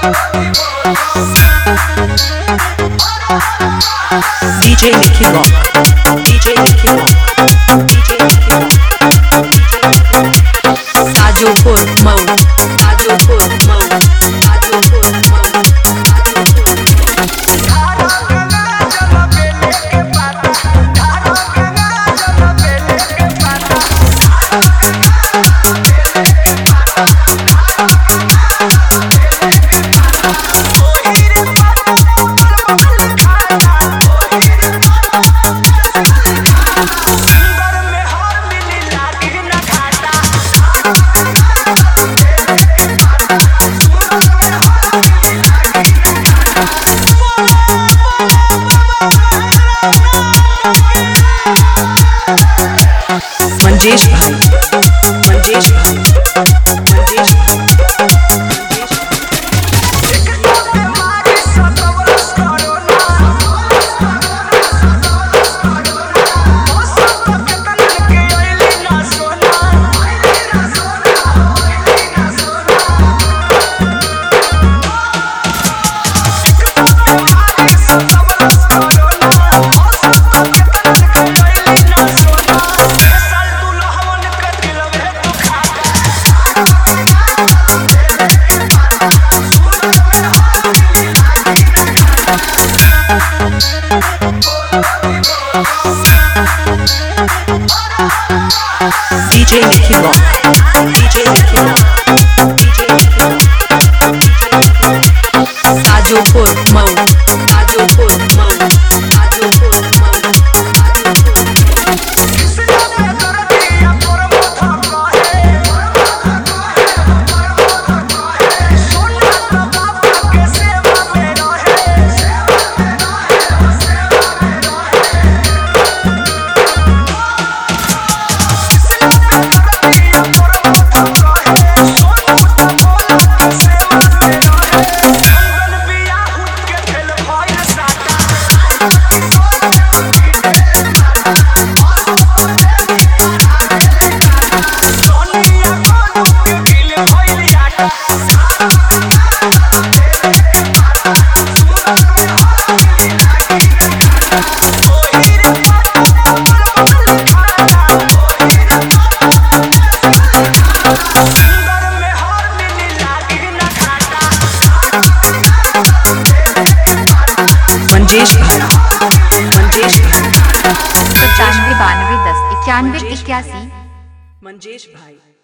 DJ Nicky Rock, DJ Nicky Rock, DJ Nicky Rock, Tajopur Mau, Tajopur Mau, Tajopur Mau. Manjesh भाई, मंजेश भाई, मंजेश भाई। DJ Nicky Rock, DJ Nicky Rock, DJ Nicky Rock, Tajopur Mau, Tajopur Mau, Tajopur Mau, Manjesh भाई, मंजेश भाई, 95 92 10 91 81। मंजेश भाई।